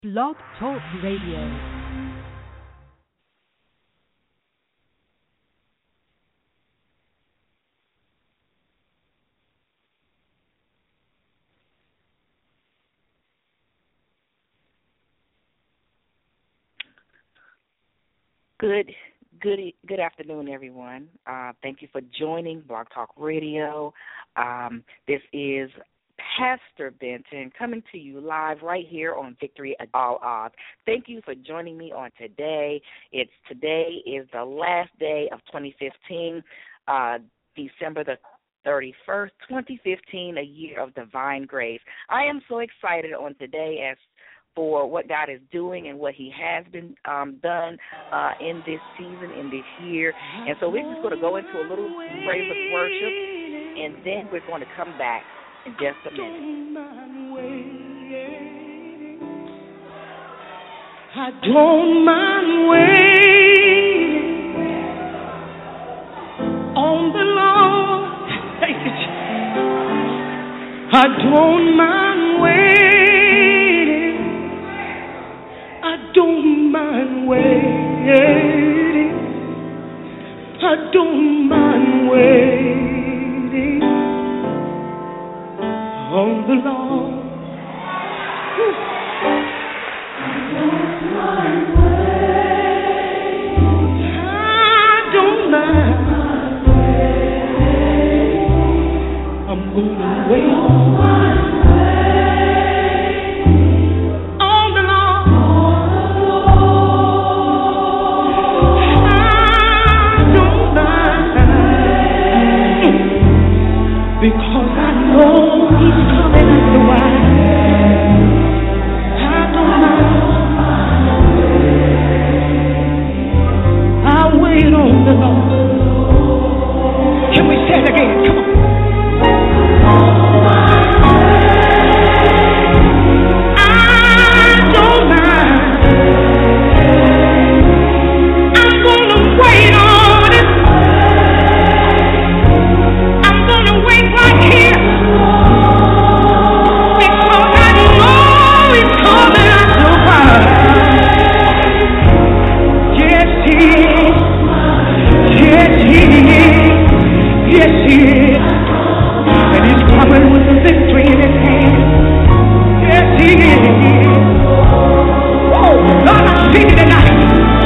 Blog Talk Radio. Good afternoon, everyone. Thank you for joining Blog Talk Radio. This is Pastor Benton coming to you live right here on Victory at All Odds. Thank you for joining me on today. Today is the last day of 2015, December the 31st, 2015, a year of divine grace. I am so excited on today as for what God is doing and what he has been done in this season, in this year. And so we're just going to go into a little praise of worship, and then we're going to come back in just a minute. I don't mind waiting on the Lord. Thank you, Jesus. I don't mind waiting. I don't mind waiting. I don't mind waiting on the Lord. I don't mind waiting. I don't mind waiting. I'm gonna wait. Because I know he's coming after a while. I don't mind. I wait on the Lord. Can we say it again? Come on. I don't mind. I'm gonna wait on it. Right here, because I know he's coming after a while. Yes, he is. Yes, he is. Yes, he is. And he's coming with the victory in his hand. Yes, he is. Oh, Lord, I see you tonight.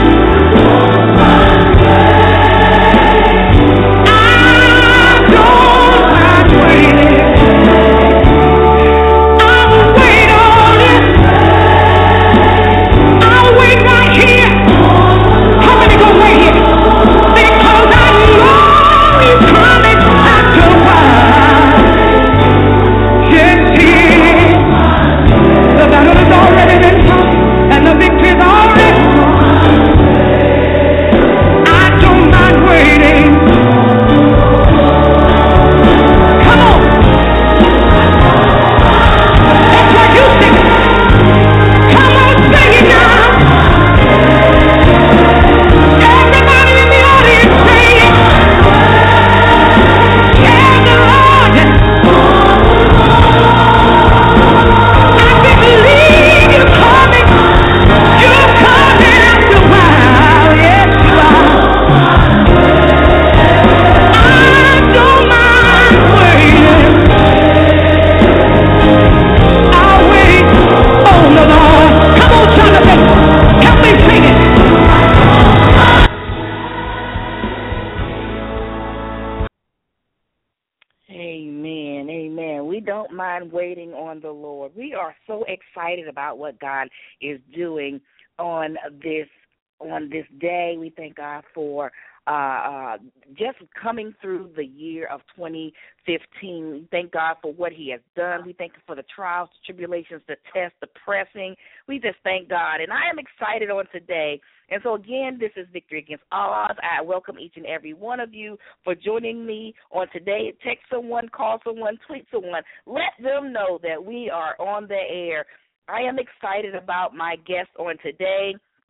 Waiting on the Lord. We are so excited about what God is doing on this day. We thank God for just coming through the year of 2015. We thank God for what he has done. We thank him for the trials, the tribulations, the tests, the pressing. We just thank God. And I am excited on today. And so, again, this is Victory Against All Odds. I welcome each and every one of you for joining me on today. Text someone, call someone, tweet someone. Let them know that we are on the air. I am excited about my guest on today.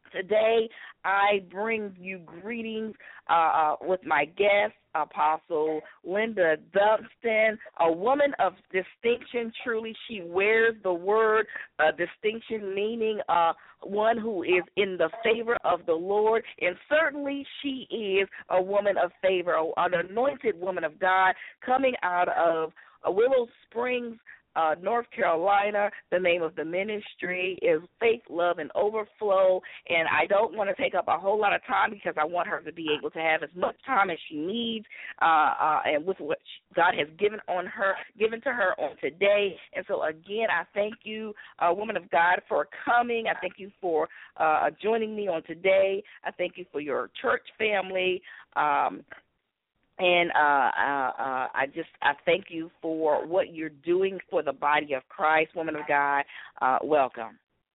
Today, I bring you greetings with my guest, Apostle Linda Dunston, a woman of distinction. Truly, she wears the word distinction, meaning one who is in the favor of the Lord, and certainly she is a woman of favor, an anointed woman of God coming out of Willow Springs, North Carolina. The name of the ministry is Faith, Love, and Overflow, and I don't want to take up a whole lot of time because I want her to be able to have as much time as she needs and with what God has given to her on today. And so, again, I thank you, woman of God, for coming. I thank you for joining me on today. I thank you for your church family. And I thank you for what you're doing for the body of Christ, woman of God. Welcome.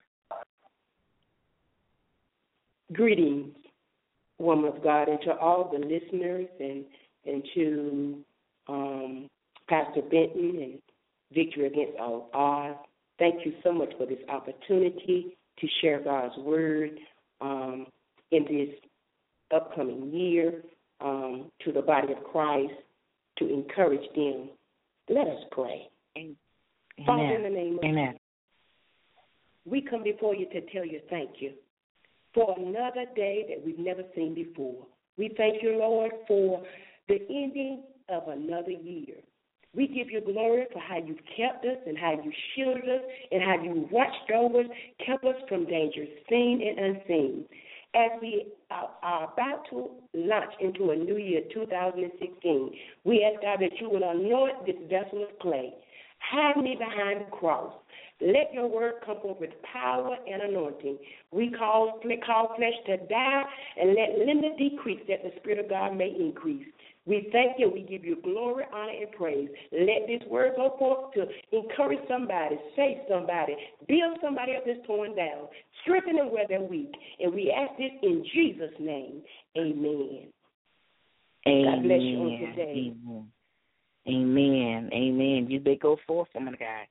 Greetings, woman of God, and to all the listeners, and to Pastor Benton and Victory Against All Odds. Thank you so much for this opportunity to share God's word in this upcoming year. To the body of Christ, to encourage them. Let us pray. Amen. Father, in the name of Amen. Jesus, we come before you to tell you thank you for another day that we've never seen before. We thank you, Lord, for the ending of another year. We give you glory for how you've kept us and how you shielded us and how you watched over us, kept us from danger seen and unseen. As we are about to launch into a new year, 2016, we ask God that you will anoint this vessel of clay. Hide me behind the cross. Let your word come forth with power and anointing. We call flesh to die, and let Linda decrease that the Spirit of God may increase. We thank you. We give you glory, honor, and praise. Let this word go forth to encourage somebody, save somebody, build somebody up that's torn down, strengthen them where they're weak. And we ask this in Jesus' name. Amen. Amen. God bless you on today. Amen. Amen. Amen. You may go forth, woman of God.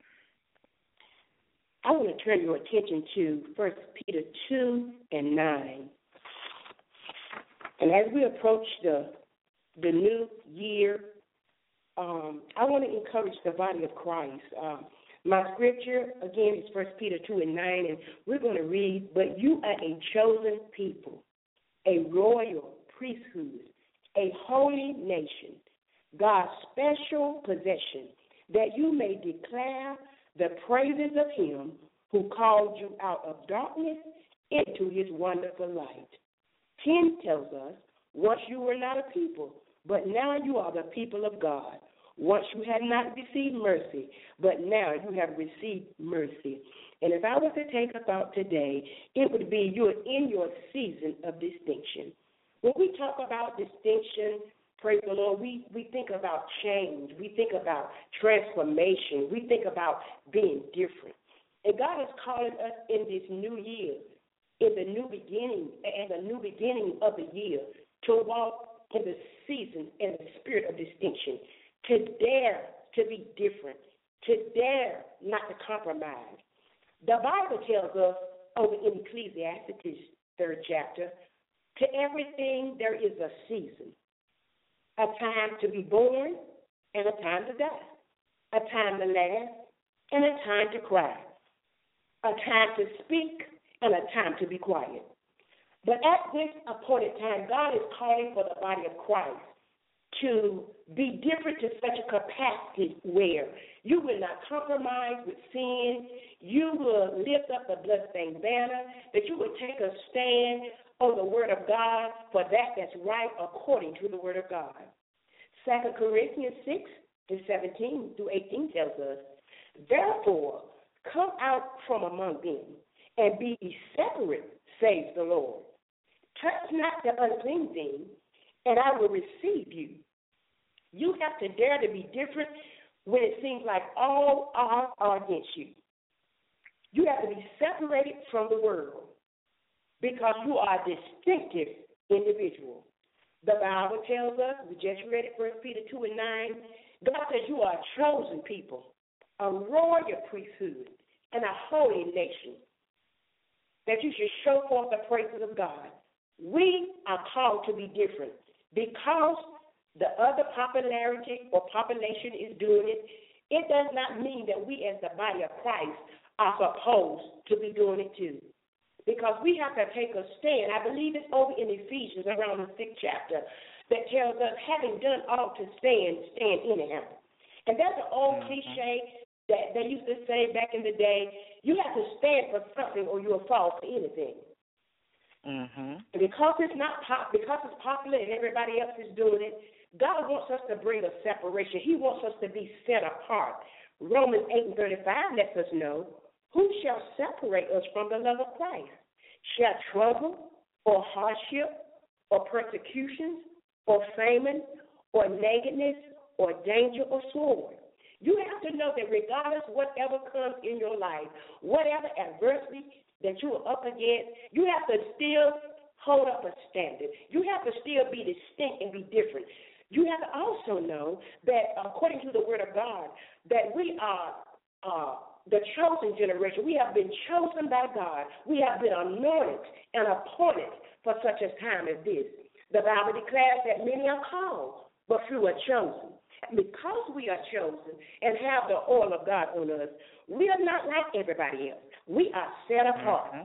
I want to turn your attention to 1 Peter 2 and 9. And as we approach the new year, I want to encourage the body of Christ. My scripture, again, is 1 Peter 2 and 9, and we're going to read, "But you are a chosen people, a royal priesthood, a holy nation, God's special possession, that you may declare the praises of him who called you out of darkness into his wonderful light." 10 tells us, "Once you were not a people, but now you are the people of God. Once you had not received mercy, but now you have received mercy." And if I was to take a thought today, it would be you're in your season of distinction. When we talk about distinction, praise the Lord, we think about change. We think about transformation. We think about being different. And God is calling us in this new year, in the new beginning of the year, to walk in the season and the spirit of distinction, to dare to be different, to dare not to compromise. The Bible tells us over in Ecclesiastes, 3rd chapter, to everything there is a season, a time to be born and a time to die, a time to laugh and a time to cry, a time to speak and a time to be quiet. But at this appointed time, God is calling for the body of Christ to be different to such a capacity where you will not compromise with sin, you will lift up the bloodstained banner, that you will take a stand on the word of God for that's right according to the word of God. 2 Corinthians 6 and 17 through 18 tells us, "Therefore, come out from among them and be ye separate, says the Lord. Touch not the unclean thing, and I will receive you." You have to dare to be different when it seems like all odds are against you. You have to be separated from the world because you are a distinctive individual. The Bible tells us, we just read it, 1 Peter 2 and 9, God says you are a chosen people, a royal priesthood, and a holy nation. that you should show forth the praises of God. We are called to be different because the other popularity or population is doing it. It does not mean that we as the body of Christ are supposed to be doing it too. Because we have to take a stand. I believe it's over in Ephesians around the 6th chapter that tells us, having done all to stand, stand anyhow. And that's an old cliche that they used to say back in the day. You have to stand for something or you'll fall for anything. And because it's because it's popular and everybody else is doing it, God wants us to bring a separation. He wants us to be set apart. Romans 8:35 lets us know, who shall separate us from the love of Christ? Shall trouble or hardship or persecutions or famine or nakedness or danger or sword? You have to know that regardless of whatever comes in your life, whatever adversity that you are up against, you have to still hold up a standard. You have to still be distinct and be different. You have to also know that according to the Word of God, that we are the chosen generation. We have been chosen by God. We have been anointed and appointed for such a time as this. The Bible declares that many are called, but few are chosen. And because we are chosen and have the oil of God on us, we are not like everybody else. We are set apart.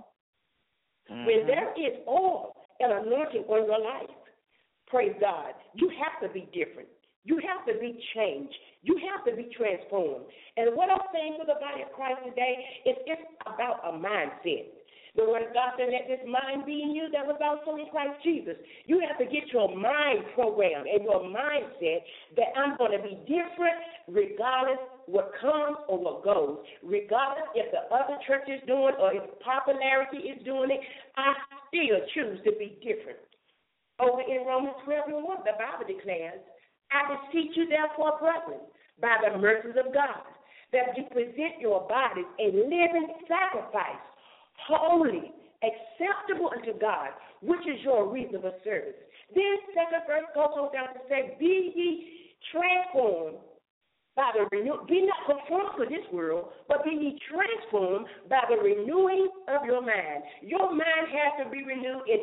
When there is oil and anointing on your life, praise God, you have to be different. You have to be changed. You have to be transformed. And what I'm saying to the body of Christ today is it's about a mindset. The Word of God said, let this mind be in you that was also in Christ Jesus. You have to get your mind programmed and your mindset that I'm going to be different regardless what comes or what goes. Regardless if the other church is doing or if popularity is doing it, I still choose to be different. Over in Romans 12:1, the Bible declares, I beseech you, therefore, brethren, by the mercies of God, that you present your bodies a living sacrifice, holy, acceptable unto God, which is your reasonable service. Then second verse goes on down to say, be ye transformed by the be not conformed to this world, but be ye transformed by the renewing of your mind. Your mind has to be renewed in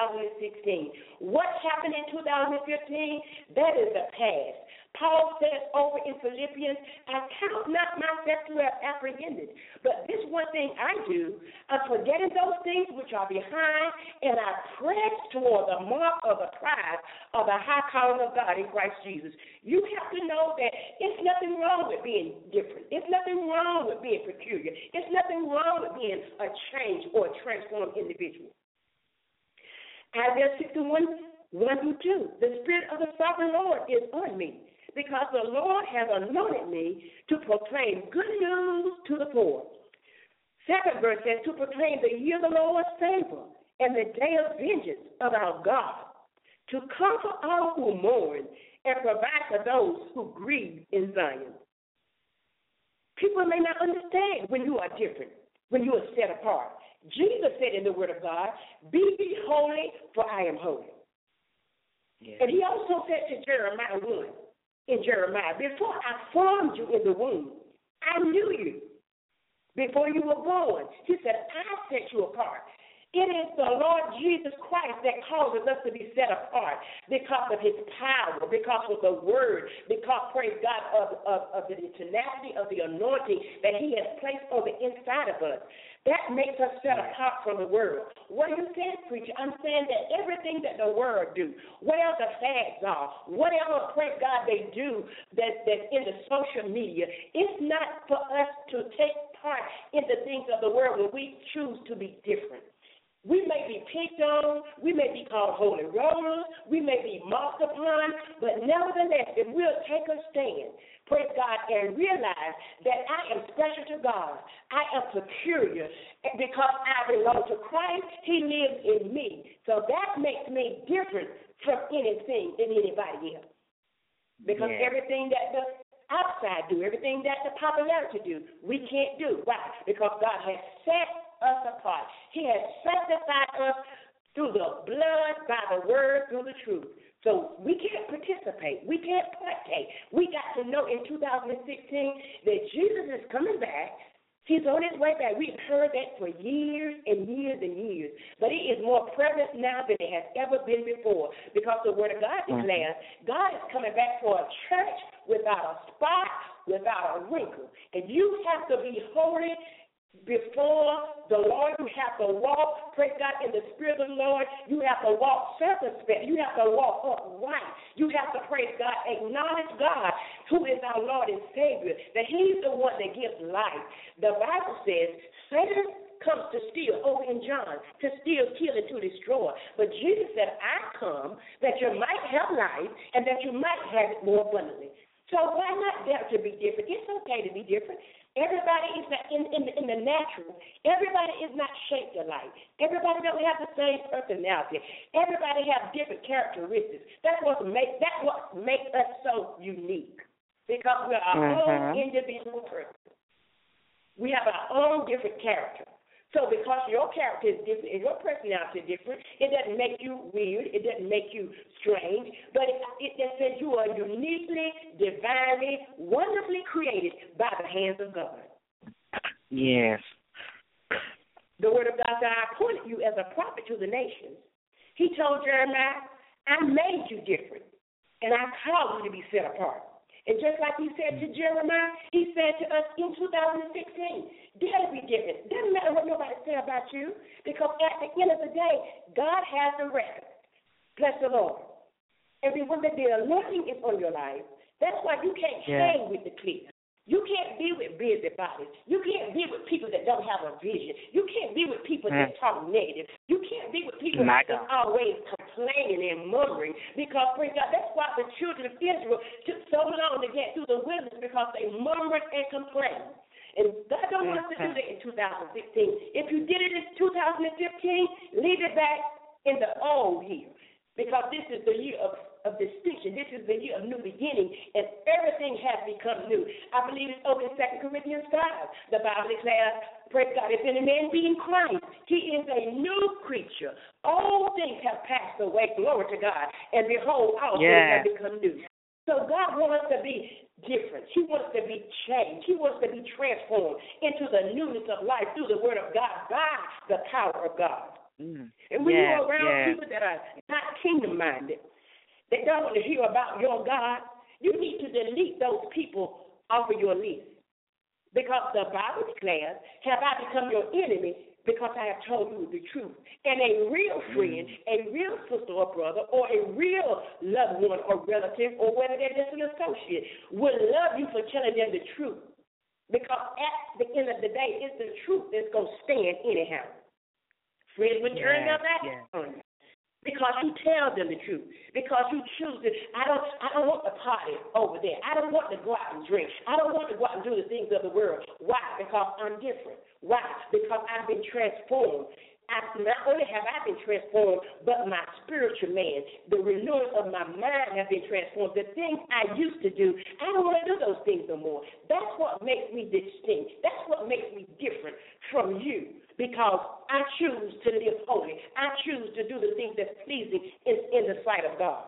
2016. What happened in 2015? That is the past. Paul says over in Philippians, I count not myself to have apprehended, but this one thing I do, forgetting those things which are behind, and I press toward the mark of the prize of the high calling of God in Christ Jesus. You have to know that it's nothing wrong with being different. It's nothing wrong with being peculiar. It's nothing wrong with being a changed or a transformed individual. Isaiah 61:1-2, the Spirit of the Sovereign Lord is on me, because the Lord has anointed me to proclaim good news to the poor. Second verse says, to proclaim the year of the Lord's favor and the day of vengeance of our God, to comfort all who mourn and provide for those who grieve in Zion. People may not understand when you are different, when you are set apart. Jesus said in the Word of God, be ye holy, for I am holy. Yeah. And he also said to Jeremiah 1, in Jeremiah, before I formed you in the womb, I knew you. Before you were born, he said, I set you apart. It is the Lord Jesus Christ that causes us to be set apart because of his power, because of the word, because, praise God, of the tenacity of the anointing that he has placed on the inside of us. That makes us set apart from the world. What are you saying, preacher? I'm saying that everything that the world do, whatever the fads are, whatever, praise God, they do that's in the social media, it's not for us to take part in the things of the world when we choose to be different. We may be picked on, we may be called holy rollers, we may be mocked upon, but nevertheless, if we'll take a stand, praise God, and realize that I am special to God, I am peculiar, and because I belong to Christ, he lives in me. So that makes me different from anything and anybody else. Because everything that the outside do, everything that the popularity do, we can't do. Why? Because God has set us apart. He has sanctified us through the blood, by the word, through the truth. So we can't participate. We can't partake. We got to know in 2016 that Jesus is coming back, He's on his way back. We've heard that for years and years and years. But it is more prevalent now than it has ever been before, because the Word of God declares God is coming back for a church without a spot, without a wrinkle. And you have to be holy before the Lord. You have to walk, praise God, in the Spirit of the Lord. You have to walk circumspect. You have to walk upright. You have to, praise God, acknowledge God, who is our Lord and Savior, that He's the one that gives life. The Bible says Satan comes to steal, over in John, to steal, kill, and to destroy. But Jesus said, I come that you might have life and that you might have it more abundantly. So why not dare to be different? It's okay to be different. Everybody is not in the natural. Everybody is not shaped alike. Everybody don't have the same personality. Everybody have different characteristics. That's what makes us so unique, because we're our own individual person. We have our own different character. So because your character is different and your personality is different, it doesn't make you weird. It doesn't make you strange. But it just says you are uniquely, divinely, wonderfully created by the hands of God. Yes. The Word of God said, I appointed you as a prophet to the nations. He told Jeremiah, I made you different, and I called you to be set apart. And just like he said to Jeremiah, he said to us in 2016, dare to be different. Doesn't matter what nobody say about you, because at the end of the day, God has the record. Bless the Lord. And remember, the anointing is on your life. That's why you can't hang with the clique. You can't be with busybodies. You can't be with people that don't have a vision. You can't be with people that talk negative. You can't be with people that are always complaining and murmuring, because, praise God, that's why the children of Israel took so long to get through the wilderness, because they murmured and complained. And God don't want us to do that in 2016. If you did it in 2015, leave it back in the old year, because this is the year of distinction. This is the year of new beginning, and everything has become new. I believe it's over in 2 Corinthians 5. The Bible declares, praise God, if any man be in Christ, he is a new creature. All things have passed away, glory to God, and behold, all things have become new. So God wants us to be different. He wants to be changed. He wants to be transformed into the newness of life through the Word of God by the power of God. And when you're around people that are not kingdom-minded, they don't want to hear about your God, you need to delete those people off of your list. Because the Bible declares, have I become your enemy because I have told you the truth? And a real friend, a real sister or brother, or a real loved one or relative, or whether they're just an associate, will love you for telling them the truth. Because at the end of the day, it's the truth that's going to stand anyhow. Friends will turn their back on you. Because you tell them the truth. Because you choose to. I don't want to party over there. I don't want to go out and drink. I don't want to go out and do the things of the world. Why? Because I'm different. Why? Because I've been transformed. Not only have I been transformed, but my spiritual man, the renewal of my mind has been transformed. The things I used to do, I don't want to do those things no more. That's what makes me distinct. That's what makes me different from you, because I choose to live holy. I choose to do the things that's pleasing in the sight of God.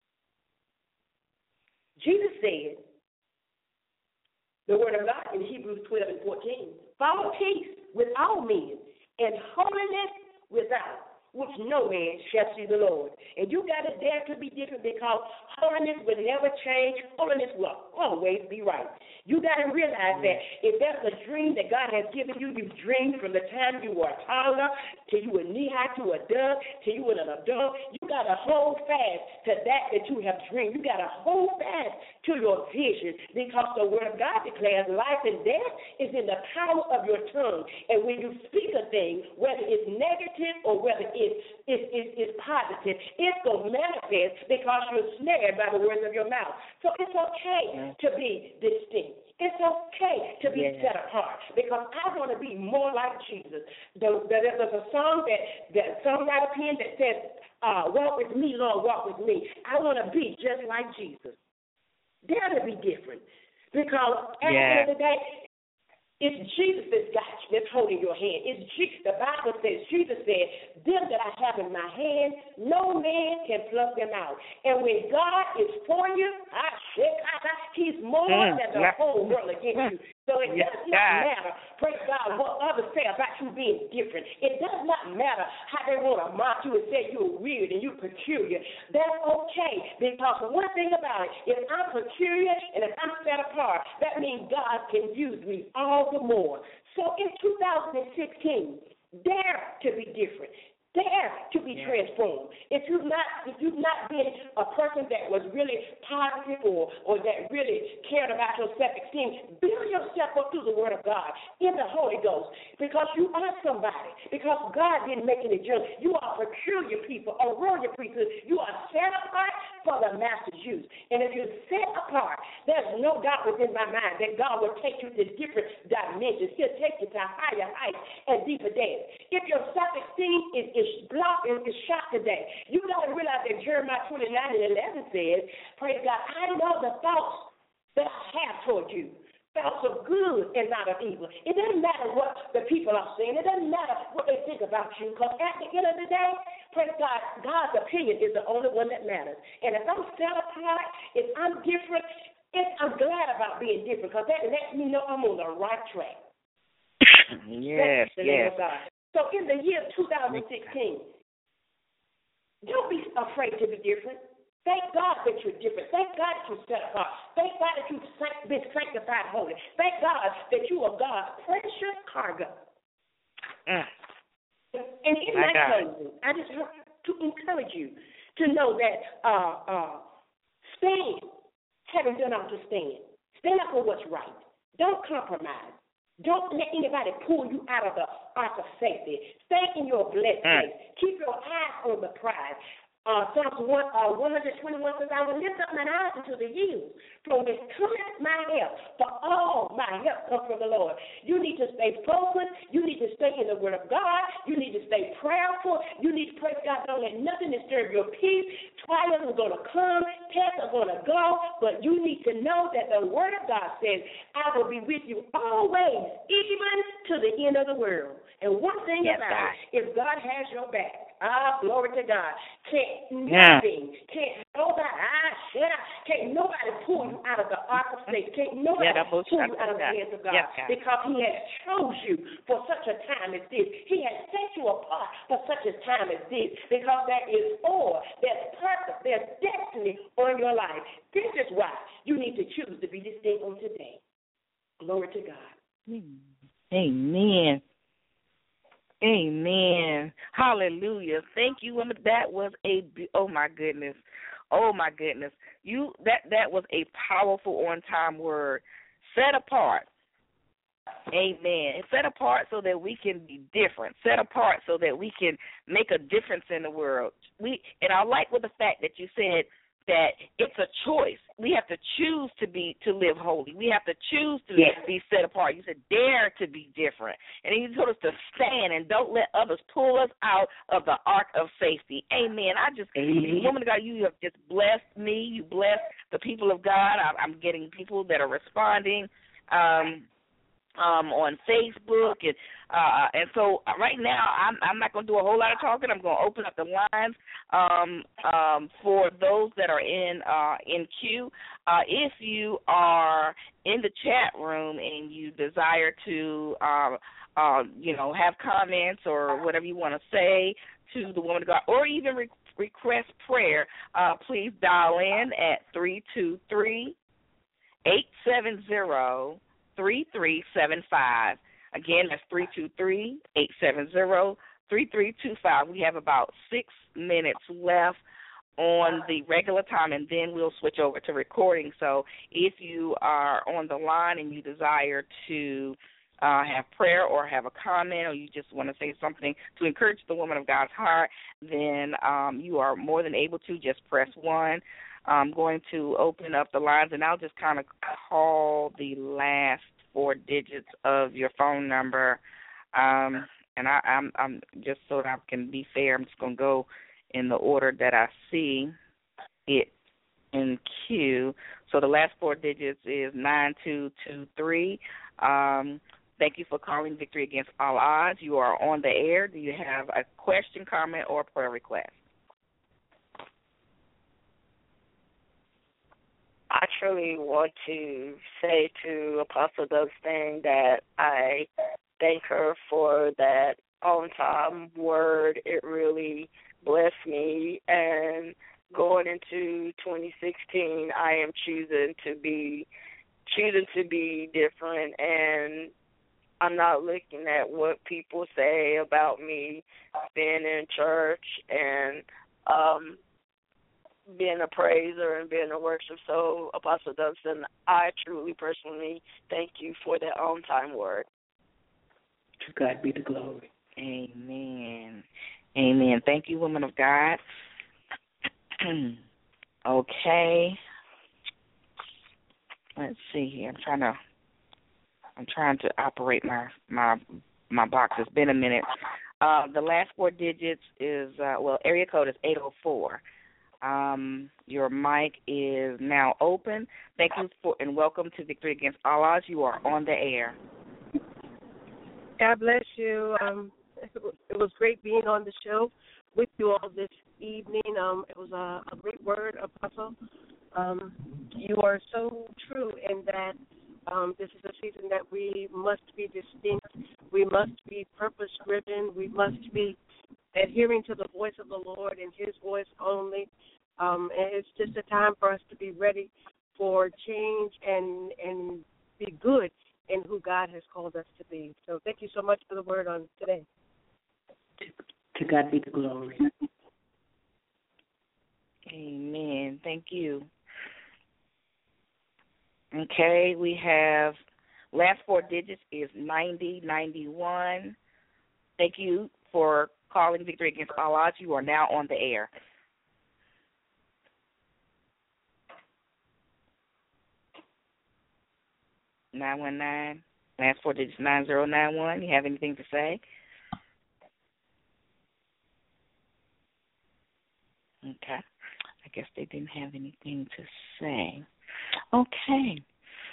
Jesus said, the Word of God in Hebrews 12 and 14, follow peace with all men, and holiness without, which no man shall see the Lord. And you got to dare to be different, because holiness will never change. Holiness will always be right. You got to realize that if there's a dream that God has given you, you've dreamed from the time you were a toddler till you were knee-high to a dove, till you were an adult. You got to hold fast to that you have dreamed. You got to hold fast to your vision, because the Word of God declares life and death is in the power of your tongue. And when you speak a thing, whether it's negative or whether it's positive, it's going to manifest, because you're snared by the words of your mouth. So it's okay to be distinct. It's okay to be set apart, because I want to be more like Jesus. There's a song that songwriter penned that says, walk with me, Lord, walk with me. I want to be just like Jesus. Dare to be different, because at the end of the day, it's Jesus that's holding your hand. It's Jesus. The Bible says, Jesus said, them that I have in my hand, no man can pluck them out. And when God is for you, He's more than the whole world against you. So it does not matter, praise God, what others say about you being different. It does not matter how they want to mock you and say you're weird and you're peculiar. That's okay, because one thing about it, if I'm peculiar and if I'm set apart, that means God can use me all the more. So in 2016, dare to be different. Dare to be transformed. If you've not been a person that was really positive or that really cared about your self-esteem, build yourself up through the Word of God in the Holy Ghost, because you are somebody. Because God didn't make any junk. You are peculiar people, a royal priesthood. You are set apart for the Master's use. And if you're set apart, there's no doubt within my mind that God will take you to different dimensions. He'll take you to higher heights and deeper depths. If your self-esteem is blocked and is shot today, you got to realize that Jeremiah 29:11 says, praise God, I know the thoughts that I have toward you, thoughts of good and not of evil. It doesn't matter what the people are saying. It doesn't matter what they think about you, because at the end of the day, praise God, God's opinion is the only one that matters. And if I'm set apart, if I'm different, I'm glad about being different, because that lets me know I'm on the right track. Yes. So in the year 2016, don't be afraid to be different. Thank God that you're different. Thank God that you're set apart. Thank God that you've been sanctified holy. Thank God that you are God's precious cargo. And in my closing, I just want to encourage you to know that stand, having done all to stand. Stand up for what's right. Don't compromise. Don't let anybody pull you out of the ark of safety. Stay in your blessed place. Keep your eyes on the prize. Psalms 121 says, I will lift up my eyes into the hills, from which cometh my help. For all my help comes from the Lord. You need to stay focused. You need to stay in the Word of God. You need to stay prayerful. You need to pray to God. Don't let nothing disturb your peace. Trials are going to come. Tests are going to go. But you need to know that the Word of God says, I will be with you always, even to the end of the world. And one thing about it, if God has your back, glory to God, can't nobody pull you out of the ark of safety. Can't nobody pull you out of the hands of God, because He has chose you for such a time as this. He has set you apart for such a time as this, because there is there's purpose, there's destiny on your life. This is why you need to choose to be distinct on today. Glory to God. Amen. Amen. Hallelujah. Thank you, woman. That was oh my goodness. That was a powerful on-time word. Set apart. Amen. Set apart so that we can be different. Set apart so that we can make a difference in the world. And I like with the fact that you said that it's a choice. We have to choose to live holy. We have to choose to be set apart. You said dare to be different. And then you told us to stand and don't let others pull us out of the ark of safety. Amen. Woman of God, you have just blessed me. You blessed the people of God. I'm getting people that are responding on Facebook, and so right now I'm not going to do a whole lot of talking. I'm going to open up the lines for those that are in queue. If you are in the chat room and you desire to have comments or whatever you want to say to the woman of God, or even request prayer, please dial in at 323-870-3375. Again, that's 323-870-3325. We have about 6 minutes left on the regular time, and then we'll switch over to recording. So if you are on the line and you desire to have prayer or have a comment, or you just want to say something to encourage the woman of God's heart, then you are more than able to just press 1. I'm going to open up the lines, and I'll just kind of call the last 4 digits of your phone number. And I'm just so that I can be fair, I'm just going to go in the order that I see it in queue. So the last 4 digits is 9223. Thank you for calling Victory Against All Odds. You are on the air. Do you have a question, comment, or prayer request? I truly want to say to Apostle Dustin that I thank her for that on-time word. It really blessed me. And going into 2016, I am choosing to be different, and I'm not looking at what people say about me being in church and being a praiser and being a worship. So, Apostle Dubson, I truly, personally thank you for that on-time word. To God be the glory. Amen. Amen. Thank you, woman of God. Okay. Let's see here. I'm trying to operate my box. It's been a minute. The last four digits is area code is 804. Your mic is now open. Thank you for and welcome to Victory Against All Odds. You are on the air. God bless you. It was great being on the show with you all this evening. It was a great word, Apostle. You are so true in that this is a season that we must be distinct. We must be purpose-driven. We must be adhering to the voice of the Lord and His voice only. And it's just a time for us to be ready for change and be good in who God has called us to be. So thank you so much for the word on today. To God be the glory. Amen. Thank you. Okay, we have last four digits is 9091. Thank you for calling Victory Against All Odds. You are now on the air. (919) Last four digits 9091. You have anything to say? Okay. I guess they didn't have anything to say. Okay.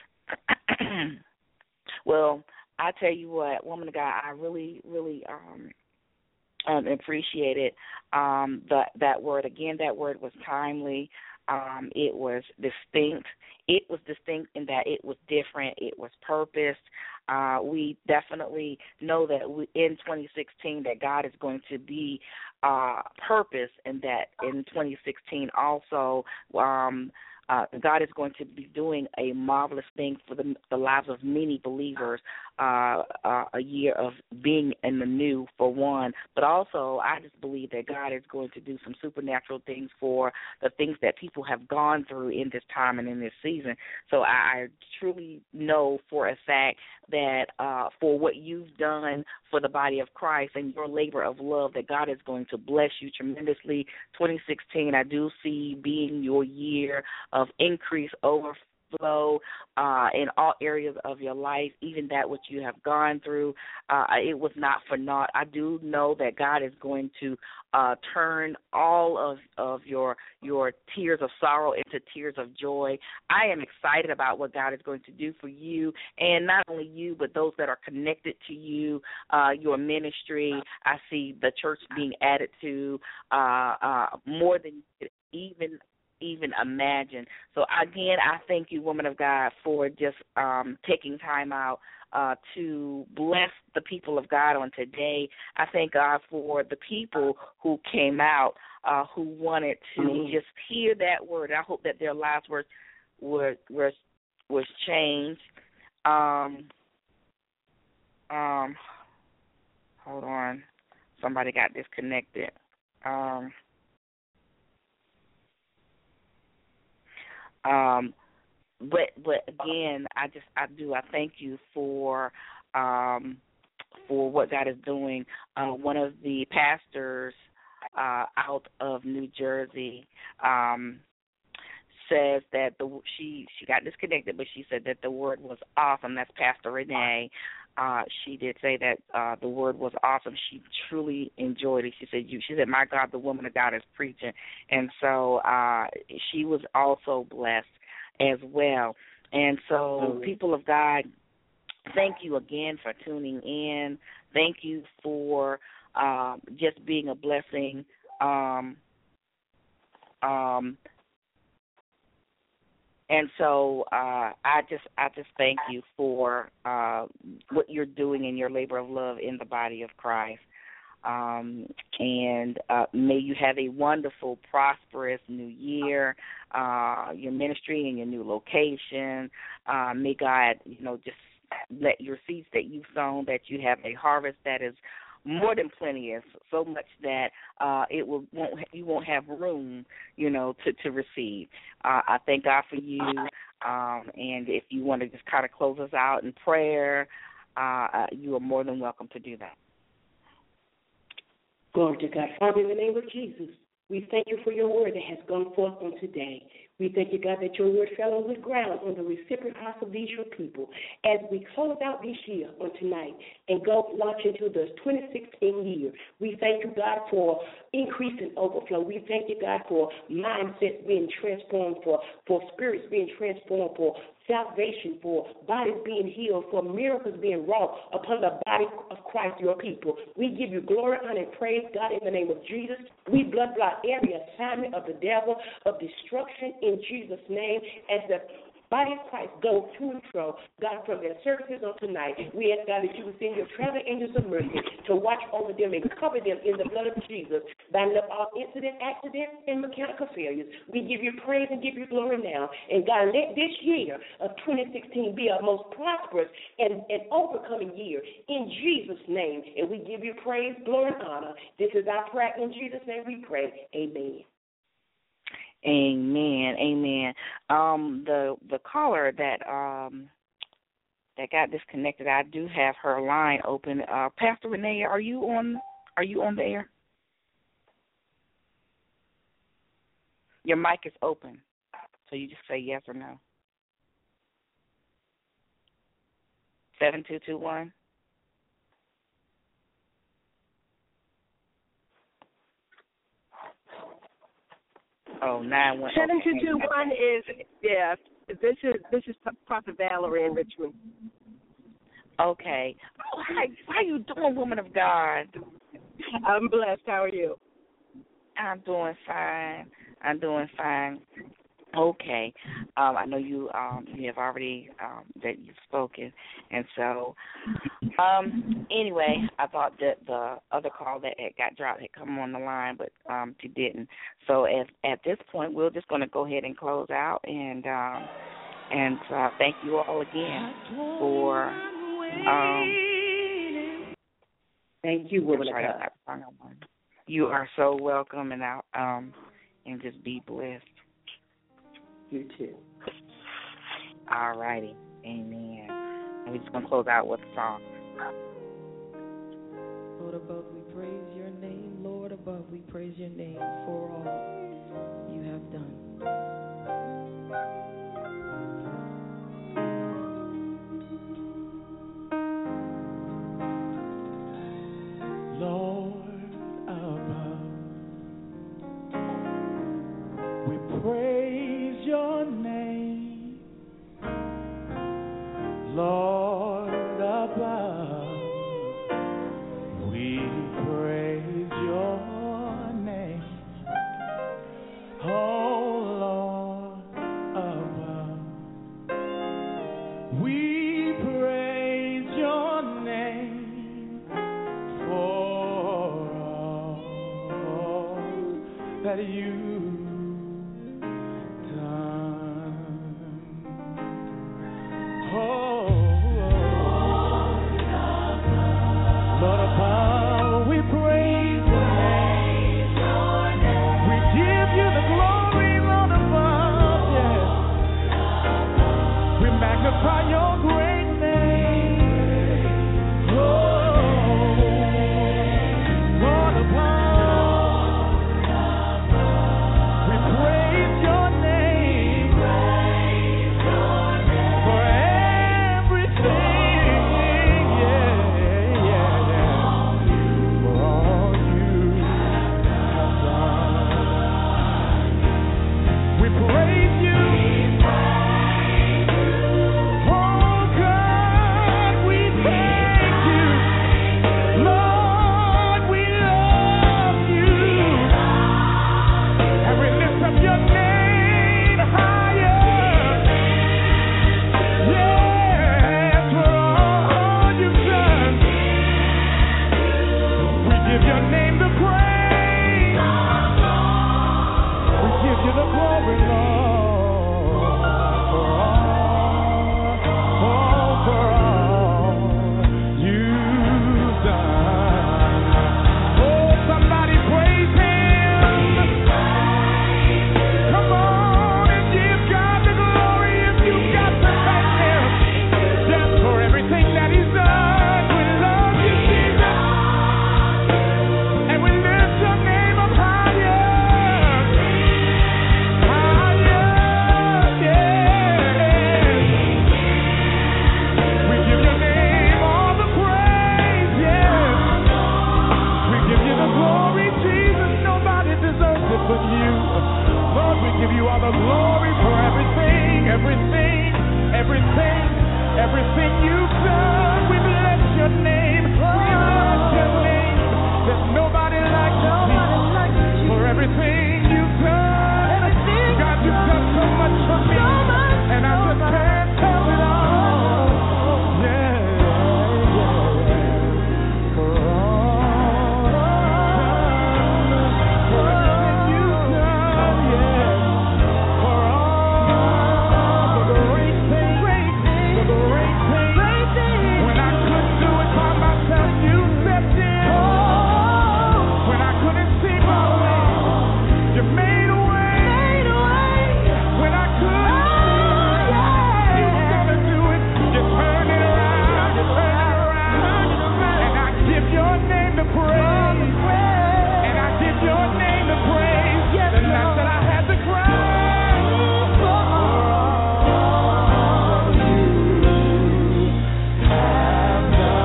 Well, I tell you what, woman of God, I really, really appreciate it. That word again. That word was timely. It was distinct. It was distinct in that it was different. It was purposed. We definitely know that in 2016 that God is going to be purpose, and that in 2016 also God is going to be doing a marvelous thing for the lives of many believers, a year of being in the new, for one. But also, I just believe that God is going to do some supernatural things for the things that people have gone through in this time and in this season. So I truly know for a fact that for what you've done for the body of Christ and your labor of love, that God is going to bless you tremendously. 2016, I do see being your year of increase, overflow in all areas of your life, even that which you have gone through. It was not for naught. I do know that God is going to turn all of your tears of sorrow into tears of joy. I am excited about what God is going to do for you, and not only you, but those that are connected to you, your ministry. I see the church being added to more than you could even imagine. So again, I thank you, woman of God, for just taking time out to bless the people of God on today. I thank God for the people who came out, who wanted to just hear that word. I hope that their lives was changed. Hold on, somebody got disconnected. But again, I thank you for what God is doing. One of the pastors out of New Jersey says that she got disconnected, but she said that the word was awesome. That's Pastor Renee. She did say that the word was awesome. She truly enjoyed it. She said, my God, the woman of God is preaching. And so she was also blessed as well. And so, people of God, thank you again for tuning in. Thank you for just being a blessing. And so I just thank you for what you're doing in your labor of love in the body of Christ. And may you have a wonderful, prosperous new year, your ministry and your new location. May God, just let your seeds that you've sown, that you have a harvest that is more than plenteous, so much that you won't have room, to receive. I thank God for you. And if you want to just kind of close us out in prayer, you are more than welcome to do that. Glory to God. Father, in the name of Jesus, we thank you for your word that has gone forth on today. We thank you, God, that your word fell on good ground on the recipient hearts of these your people. As we close out this year on tonight and go launch into the 2016 year, we thank you, God, for increase and overflow. We thank you, God, for mindsets being transformed, for spirits being transformed, for salvation, for bodies being healed, for miracles being wrought upon the body of Christ, your people. We give you glory, honor, and praise, God, in the name of Jesus. We blood blot every assignment of the devil of destruction in Jesus' name as the body of Christ go to and fro, God, from their services on tonight. We ask, God, that you would send your traveling angels of mercy to watch over them and cover them in the blood of Jesus, binding up all incident, accident, and mechanical failures. We give you praise and give you glory now. And God, let this year of 2016 be our most prosperous and overcoming year in Jesus' name. And we give you praise, glory, and honor. This is our prayer. In Jesus' name we pray. Amen. Amen. The caller that got disconnected, I do have her line open. Pastor Renee, are you on the air? Your mic is open, so you just say yes or no. 7221. Oh, 9-1. 7221 is, yeah, this is Prophet Valerie in Richmond. Okay. Oh, how you doing, woman of God? I'm blessed. How are you? I'm doing fine. Okay. I know you have already that you've spoken, and so anyway, I thought that the other call that had got dropped had come on the line, but she didn't. So at this point, we're just going to go ahead and close out, and thank you all again for. Thank you, woman of God. You are so welcome, and just be blessed. You too. All righty. Amen. And we're just going to close out with a song. Lord above, we praise your name. Lord above, we praise your name for all you have done. Lord above, we praise your name. Lord above, we praise your name. Oh, Lord above, we praise your name for all that you've done. Oh, Lord above, we praise your name. We give you the glory, Lord above, yes. We magnify your great name. Oh, Lord above, deserves it but you. Lord, we give you all the glory for everything, everything, everything, everything you've done. We bless your name. We bless your name. There's nobody like you, Jesus, for everything you've done. God, you've done so much for me, and I just can't tell it all. Yeah, for all done, for everything you've done, yeah, for all the great things, the great things. When I couldn't do it by myself, you stepped in. When I couldn't see my way, you made a way. When I couldn't see, you were gonna do it. You turned it around, you turned it around. And I give your name the praise. And I give your name the praise. The night that I had to cry. For all you have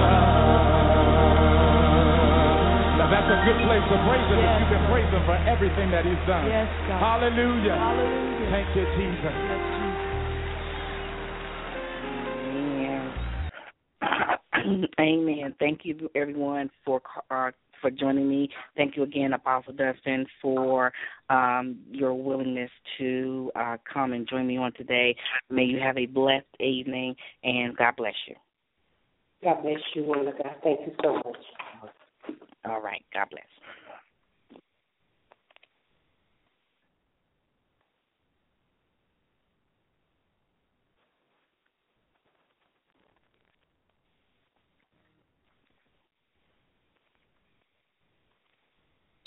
done. Now that's a good place to praise him. If you can praise him for everything that he's done. Yes, God. Hallelujah. Hallelujah. Thank you, Jesus. Amen. Amen. Thank you, everyone, for joining me. Thank you again, Apostle Dustin, for your willingness to come and join me on today. May you have a blessed evening, and God bless you. God bless you, woman of God. Thank you so much. All right. God bless.